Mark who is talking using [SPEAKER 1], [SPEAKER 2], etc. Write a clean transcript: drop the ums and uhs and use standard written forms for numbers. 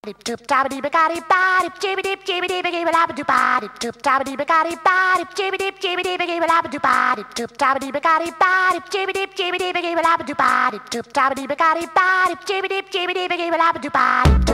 [SPEAKER 1] Doop dabba bacari body, jibby dip, jibby dip, give it up a do body. Doop dabba bacari body, jibby dip, give it up a do body. Doop dabba bacari body, jibby dip, give it up a do body. Doop dabba bacari body, jibby dip, give it up a do body.